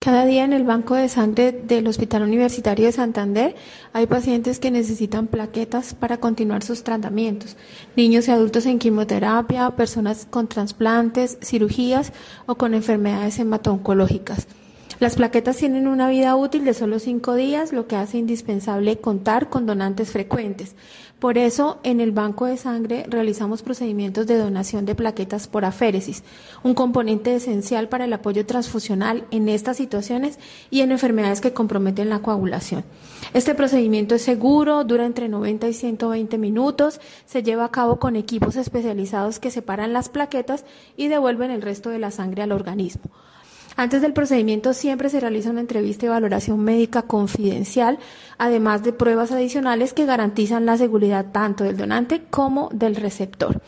Cada día en el banco de sangre del Hospital Universitario de Santander hay pacientes que necesitan plaquetas para continuar sus tratamientos, niños y adultos en quimioterapia, personas con trasplantes, cirugías o con enfermedades hemato-oncológicas. Las plaquetas tienen una vida útil de solo 5 días, lo que hace indispensable contar con donantes frecuentes. Por eso, en el banco de sangre realizamos procedimientos de donación de plaquetas por aféresis, un componente esencial para el apoyo transfusional en estas situaciones y en enfermedades que comprometen la coagulación. Este procedimiento es seguro, dura entre 90 y 120 minutos, se lleva a cabo con equipos especializados que separan las plaquetas y devuelven el resto de la sangre al organismo. Antes del procedimiento siempre se realiza una entrevista y valoración médica confidencial, además de pruebas adicionales que garantizan la seguridad tanto del donante como del receptor.